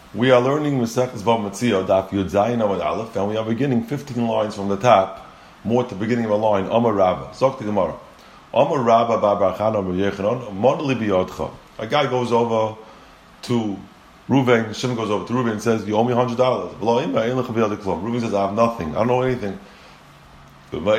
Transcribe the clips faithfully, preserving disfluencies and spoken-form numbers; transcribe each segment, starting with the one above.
We are learning Maseches Bava Metzia, Daf Yud Zayin Amud Aleph, and we are beginning fifteen lines from the top, more to the beginning of a line. Amar Rabba, Zok the Gemara. Amar Rabba Bar Chana Bar Yechanan, Mon Li Biyodcha. A guy goes over to Reuven, Shimon goes over to Reuven and says, "You owe me hundred dollars." Reuven says, "I have nothing. I don't know anything." And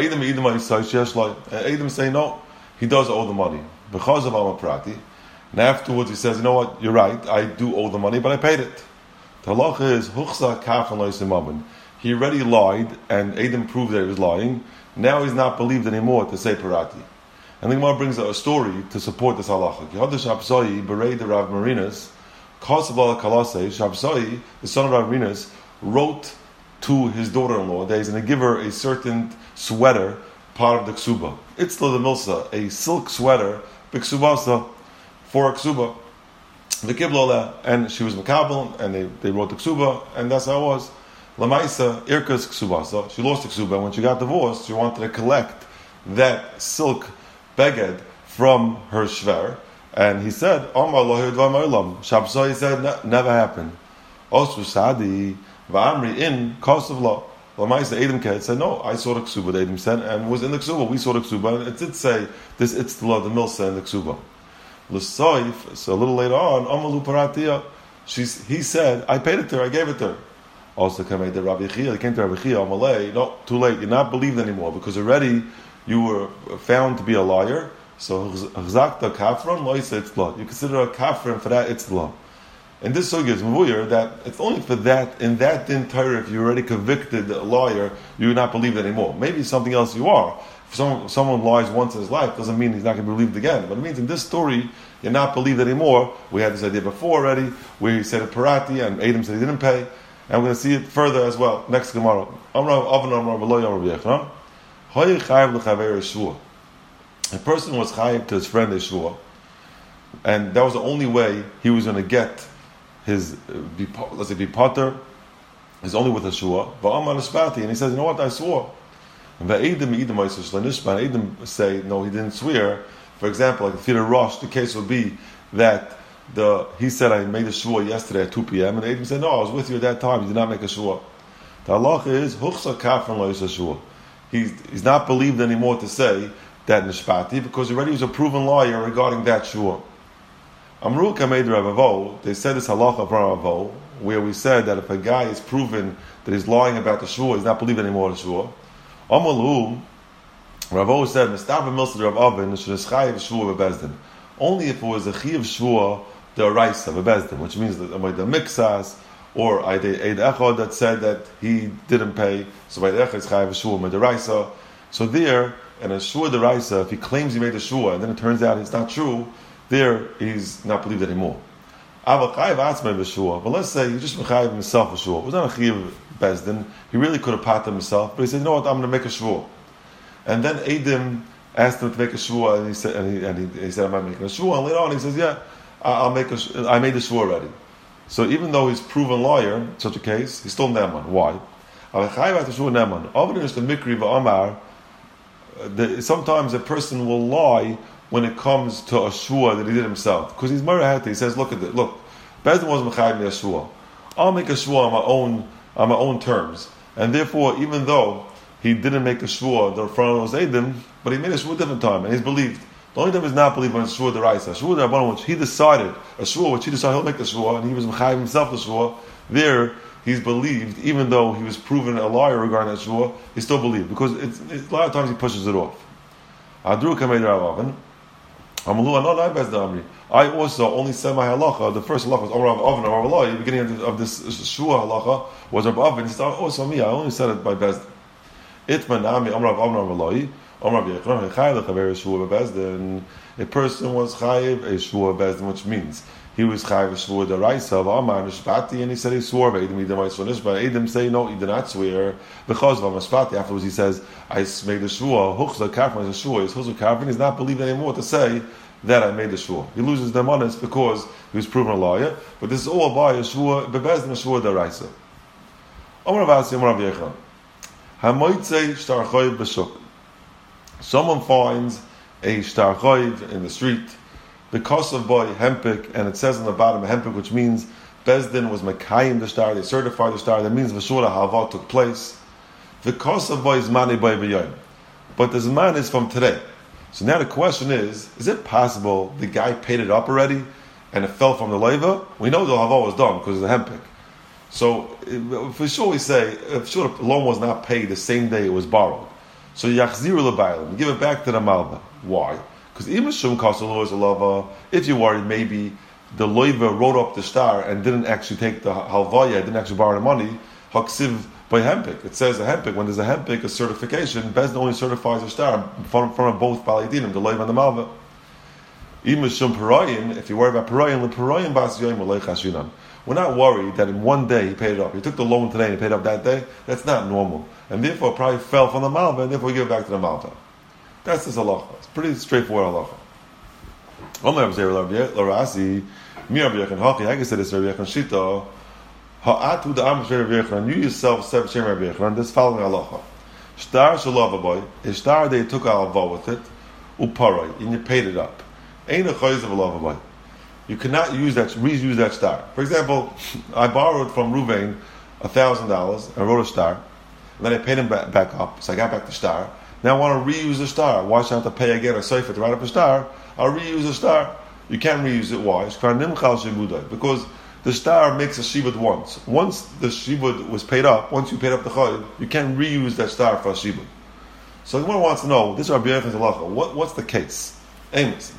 Edom say, "No, he does owe the money because of Amar Prati." And afterwards he says, "You know what? You're right. I do owe the money, but I paid it." The halacha is Huchsa Kaf and Loisimabin. He already lied, and Edom proved that he was lying. Now he's not believed anymore to say Parati. And the Gemara brings a story to support this halacha. Yehodesh Shabsai berei the Rav Marinas, Kosabal Kalasei Shabsai, the son of Rav Marinas, wrote to his daughter-in-law that he's going to give her a certain sweater, part of the ksuba. Itzla the milsa, a silk sweater, biksubasa, for a ksuba. The kiblola, and she was makabel, and they, they wrote the ksuba, and that's how it was. Lamaisa irkas ksubasa. She lost the ksuba, and when she got divorced, she wanted to collect that silk beged from her shver, and he said, Amar lo hidva ma'olam. Shabsai said, never happened. Osu sadi va'amri in kosav lo. Lamaisa Edom Ked said, no, I saw the ksuba, Edom said, and was in the ksuba. We saw the ksuba, and it did say this, it's the law, the milsa and the ksuba. L'soif, so a little later on, Amalu Paratia, she's, he said, I paid it to her, I gave it to her. Also came to Rabbi Chia, they came to Rabbi Chia, Amalei, no, too late, you're not believed anymore, because already you were found to be a liar, so Chzakta Kafran, Loisa Itzla. You consider a Kafran for that Itzla. And this sugya is Mavuyar, that it's only for that, in that din Torah, if you're already convicted a liar, you're not believed anymore. Maybe something else you are. If someone, someone lies once in his life, doesn't mean he's not going to be believed again. But it means in this story, you're not believed anymore. We had this idea before already, where he said a parati, and Edom said he didn't pay. And we're going to see it further as well. Next Gemara. A person was chayiv to his friend Yeshua, and that was the only way he was going to get his, let's say, be potter, is only with Yeshua. And he says, you know what, I swore. And Edom say, no, he didn't swear. For example, like if he had a rush, the case would be that the he said, I made a shua yesterday at two p.m. and Edom said, no, I was with you at that time, you did not make a shua. The halacha is, Huchsa Kafran lo yisashua. He's, he's not believed anymore to say that nishpati, because already he was a proven liar regarding that shua. Amru Kamed Ravavo, they said this halacha from Ravavo, where we said that if a guy is proven that he's lying about the shua, he's not believed anymore in the shua. Amalu, Ravo said, Mestav Milsa Rav Avin, Shneschayev Shua Bebezdin. Only if it was a Chiv Shua, the Raisa, Bebezdin, which means that the Mixas, or Eid Echad that said that he didn't pay, so by the Echad is Chayev Shua, the Raisa. So there, and a Shua the Raisa, if he claims he made a Shua, and then it turns out it's not true, there he's not believed anymore. But let's say he just Mechayev himself a Shua. It was not a Chiv Bezdin, he really could have patted himself, but he said, you know what, I'm going to make a Shua. And then Edom asked him to make a shua, and he said, and he, and he, he said, "Am I making a shua?" And later on, he says, "Yeah, I'll make a. I made the shua already." So even though he's proven liar in such a case, he's still neman. Why? Sometimes a person will lie when it comes to a shua that he did himself, because he's marahati. He says, "Look at it. Look, Bezdin wasn't mechayev me a shua. I'll make a shua on my own on my own terms." And therefore, even though he didn't make a shua the front of those Edom, but he made a shua a different time, and he's believed. The only time he's not believed when it's shua the Raisa. Shua the Rabbanon, which he decided, a shua which he decided he'll make the shua, and he was mechayev himself the shua, there he's believed, even though he was proven a liar regarding that shua, he still believed, because it's, it's, a lot of times he pushes it off. Adru Kamed Rav Avin, Amalu Anon I Bezdin Amri. I also only said my halacha, the first halacha was Amar Rav Avin, Rav Eloi, the beginning of, the, of this shua halacha was Rav Avin. He said, oh, so me, I only said it by Bezdin. Itman Ami Amrav Amrav Eloi, Amrav Yechron Chayev Chaver Shua Bezdin. A person was Chayev a Shua Bezdin, which means he was Chayev Shua the Raisa of Amar Nishpati, and he said he swore. But Edom Edom Nishpati. Edom say no, he did not swear because of Nishpati. Afterwards he says, I made the Shua. Huchza Kafran is a Shua. His Huchza Kafran is not believed anymore to say that I made the Shua. He loses the manas because he was proven a liar. But this is all by a Shua Bezdin Shua the Raisa. Amrav Asi Amrav Yechron. Someone finds a shtarchoiv in the street, because of boy hempik, and it says on the bottom hempik, which means Bezdin was Mekayim the star, they certified the star, that means Vashura Halva took place. The Kosav boy is Mani by B'yayim. But the Zman is from today. So now the question is, is it possible the guy paid it up already and it fell from the Leiva? We know the Halva was done because of the hempik. So for sure we say, if sure the loan was not paid the same day it was borrowed. So Yachziru L'Bailim, give it back to the Malva. Why? Because even Shum Kasalo is a lava, if you're worried maybe the Leiva wrote up the star and didn't actually take the Halvaya, didn't actually borrow the money, Haksiv by hempik. It says a hempik, when there's a hempik, a certification, Bezdin only certifies a star in front, in front of both Balidinim, the Leiva and the Malva. Even Shum Parayim, if you worry about Parayim, the Parayim Bas Yoim Olei Chashinan. We're not worried that in one day he paid it up. He took the loan today and he paid up that day. That's not normal. And therefore it probably fell from the Malva, and therefore we give it back to the Malva. That's this halacha. It's pretty straightforward halacha. Omer Rabbi Larasi, Mi Rabbi Yechon Hachi, I guess it is Rabbi Yechon Shita, Ha'atu da'am Rabbi Yechon, you yourself said Shem Rabbi Yechon, this following halacha. Shtar shalava boy, a star they took alava with it, uparay, and you paid it up. Ain't a chayz of a lava boy. You cannot use that, reuse that star. For example, I borrowed from Ruvain a thousand dollars. I wrote a star, and then I paid him back, back up. So I got back the star. Now I want to reuse the star. Why should I have to pay again a sefer to write up a star? I'll reuse the star. You can't reuse it. Why? Because the star makes a shibud once. Once the shibud was paid up, once you paid up the chayv, you can't reuse that star for a shibud. So the one wants to know, this is Rabbi Yechon's halacha. What, what's the case? Amos.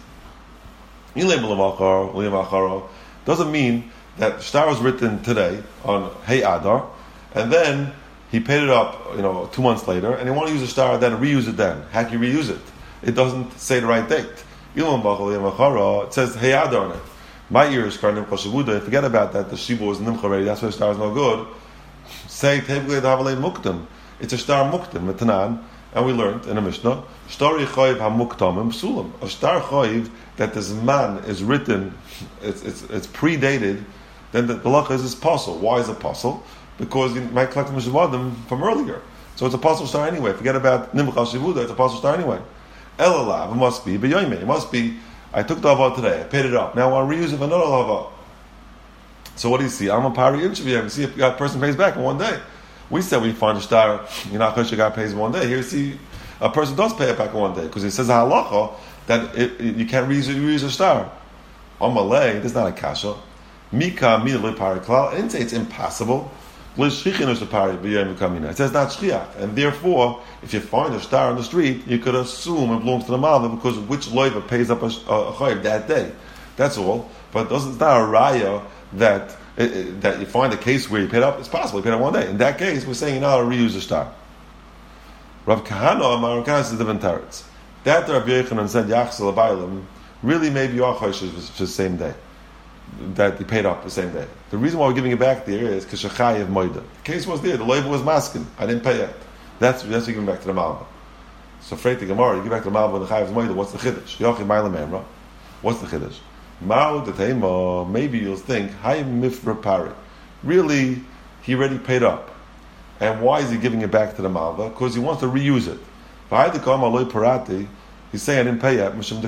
Doesn't mean that the star was written today on Hey Adar, and then he paid it up, you know, two months later, and he want to use the star, then reuse it then. How can you reuse it? It doesn't say the right date. It says Hey Adar on it. My ear is karnim koshavuda. Forget about that. The shiva was nimcha already. That's why the star is no good. Say tevle davalei muktam. It's a star muktam, metanan. And we learned in a Mishnah, Shtari Chayiv HaMuktamim Psulim. A star Chayiv that this man is written, it's it's, it's predated, then the halacha is apostle. Why is apostle? Because you might collect Mishavadim from earlier. So it's a apostle star anyway. Forget about Nimcha Shivuda, it's a apostle star anyway. Elalav, it must be, B'yoyme, it must be, I took the Hava today, I paid it up. Now I want to reuse it for another Hava. So what do you see? I'm a pari interview, see if that person pays back in one day. We said we find a star, you're not sure guy pays one day. Here, see, a person does pay it back in one day because it says a halacha that it, it, you can't reuse, reuse a star. On Malay, this is not a kasha. Mika mi pariklal. I didn't say it's impossible. It says not shchiach, and therefore, if you find a star on the street, you could assume it belongs to the malva because which loiva pays up a, a chayiv that day. That's all. But it doesn't, it's not a raya that. It, it, that you find a case where you paid up, it's possible you paid up one day. In that case, we're saying you're not allowed to reuse the star. Rav Kahana, Rav Kahana is different teretz. That Rav Yechanan said Yachzel Abaylim really maybe your chosh was the same day that you paid up the same day. The reason why we're giving it back there is because Shechai of Moida. The case was there. The label was masking. I didn't pay it. That's that's you giving back to the Malva. So afraid the Gemara, you give back to the Malva and the Chayav of Moida. What's the chiddush? Yochid Mailam Emra. What's the chiddush? Maybe you'll think, really, he already paid up. And why is he giving it back to the Malva? Because he wants to reuse it. He's saying, I didn't pay it. He wants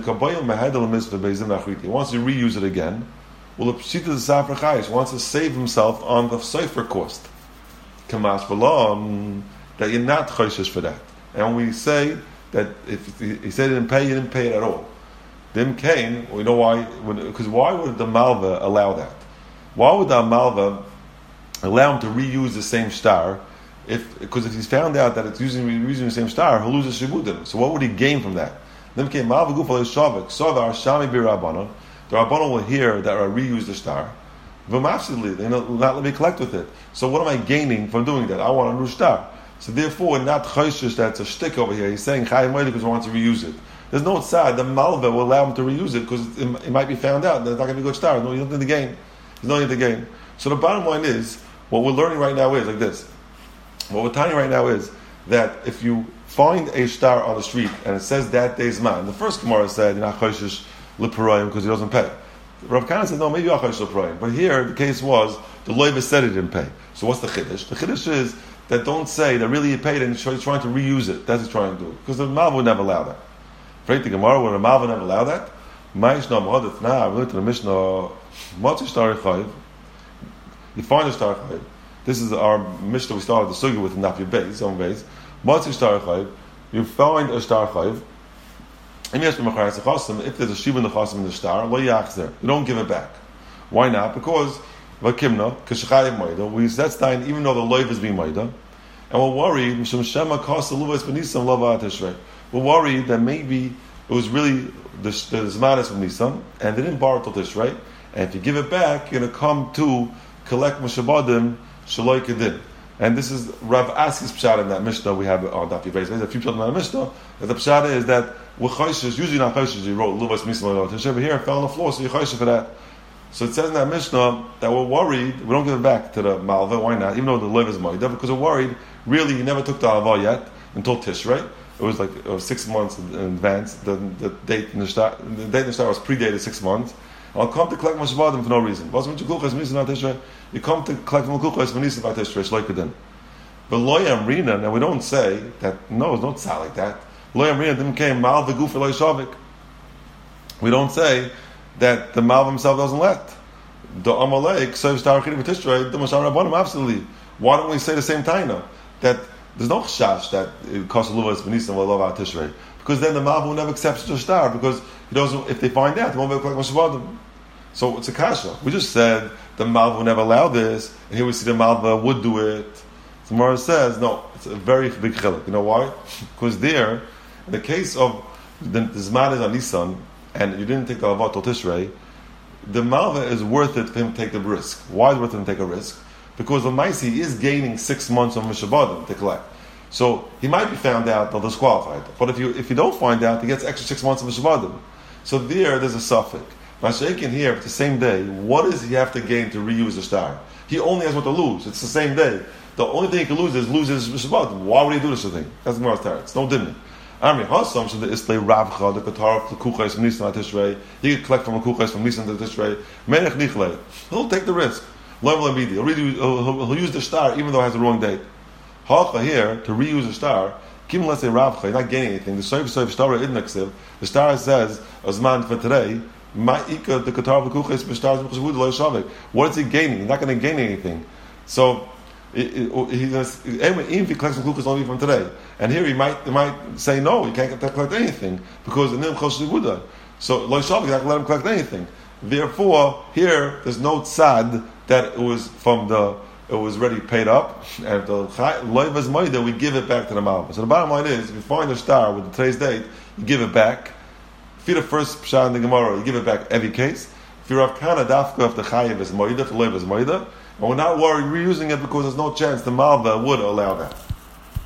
to reuse it again. Well, the Pshita is Safra Chayis wants to save himself on the Sefer cost. Kamash V'lam, that you're not Chayshish for that. And we say that if he said he didn't pay, he didn't pay it at all. Then Cain, we know why, because why would the Malva allow that? Why would the Malva allow him to reuse the same star? If Because if he's found out that it's using reusing the same star, he'll lose his shibudim. So what would he gain from that? Then came Malva Gufal Shavik, Savar Shami Birabanon. The Rabbanon will hear that I reuse the star. V'mafsidli, they will not let me collect with it. So what am I gaining from doing that? I want a new star. So therefore, not Chayshish, that's a shtick over here. He's saying Chayim Moed because he wants to reuse it. There's no tzad. The Malva will allow him to reuse it because it, it might be found out that it's not going to be a good star. No, you don't need to gain. There's no need to gain. So the bottom line is, what we're learning right now is like this. What we're telling you right now is that if you find a star on the street and it says that day's man, the first Gemara said, you're not Chayshish L'Parayim because he doesn't pay. Rav Kahana said, no, maybe you're Chayshish L'Parayim. But here, the case was, the Loiva said he didn't pay. So what's the Chiddush? The Chiddush is that don't say that really he paid and he's trying to reuse it. That's what he's trying to do. Because the Malva would never allow that. Afraid the Gemara, would a Malva never allow that? Ma'ishna Ma'odif, nah, we looked at the Mishnah, Matzah Shtari Chayiv, You find a star chayiv. This is our Mishnah we started the sugi with in Daf Yud Beis, on Beis. What's a star chayiv? You find a star chayiv. If there's a shiva in the chasim in the star, lo yachzer. You don't give it back. Why not? Because vakimna k'shchayiv moida. We that's dying even though the loiv is being moida, and we're worried. Mishum shema kasa luvas benisam lava tishrei. We're worried that maybe it was really the the zmanis of Nisan, and they didn't borrow till Tishrei. And if you give it back, you're going to come to collect Meshabadim Shaloi Kedin. And this is Rav Asi's pshat in that Mishnah we have on Daf Yud Beis. There's a few pshat in that Mishnah. And the pshat is that with Chayshes, usually not Chayshes, you wrote Luvas Misma Lava Tishrei, but here it fell on the floor, so you're Chayshes for that. So it says in that Mishnah that we're worried, we don't give it back to the Malva, why not? Even though the liv is Moida, because we're worried, really, he never took the Alva yet until Tishrei. It was like it was six months in advance. The, the date in the start, the date in the start was predated six months. I'll come to collect Moshevadim for no reason. You come to collect Malkuchas for Nisan Tishrei, Shloikadin. But Loyam Rina, and we don't say that. No, it's not sound like that. Loyam Rina didn't came Mal the Guf Shavik. We don't say that the Mal himself doesn't let the Amalek serves Tarachim for Tishrei. The Mashar Rabbanim absolutely. Why don't we say the same time now that? There's no chash that it costs a luvas v'nisan v'lova tishrei, because then the Malva will never accept the star, because he doesn't. If they find out, they won't be able to collect Moshevadim. So it's a kasha. We just said the Malva will never allow this, and here we see the Malva would do it. So Mara says no. It's a very big chiluk. You know why? Because there, in the case of the Zman is on Nisan, and you didn't take the Alvat till Tishrei, the Malva is worth it for him to take the risk. Why is it worth it to take a risk? Because the Maisi is gaining six months of Mishabadim to collect. So he might be found out, they'll disqualify it. But if you if you don't find out, he gets extra six months of Mishabadim. So there, there's a suffix. Mashiach in here, it's the same day, what does he have to gain to reuse the star? He only has what to lose. It's the same day. The only thing he can lose is lose his Mishabadim. Why would he do this thing? That's the Gemara's Tarot. It's no dimmy. Amri Hassam, so the Islay Ravcha, the Qatar, the Kuchais from Nisan to Tishrei. He could collect from the Kuchais from Nisan to Tishrei. Menech Nichle. He'll take the risk. He'll, he'll, he'll, he'll use the star even though it has the wrong date. Hacha here, to reuse the star, Kim let's say Ravcha, you're not gaining anything. The Soif Soif Star Idnaksiv, the star says, Azman for today, Ma'ika, the Qatar of the Kuchais, B'stars, B'chazvud, Lo Yishavik. What is he gaining? He's not going to gain anything. So, he's even if he collects some Kuchais only from today. And here he might he might say, no, he can't collect anything, because the Nim Chosh Buddha. So, Lo Yishavik, you're not going to let him collect anything. Therefore, here, there's no tzad that it was from the, it was already paid up, and the loivas moida, we give it back to the Malva. So the bottom line is, if you find a star with the today's date, you give it back. If you're the first pshat in the Gemara, you give it back every case. If you're Rav Kana Dafka, if the chayiv is moida, if the loiv is moida, and we're not worried reusing it because there's no chance the Malva would allow that.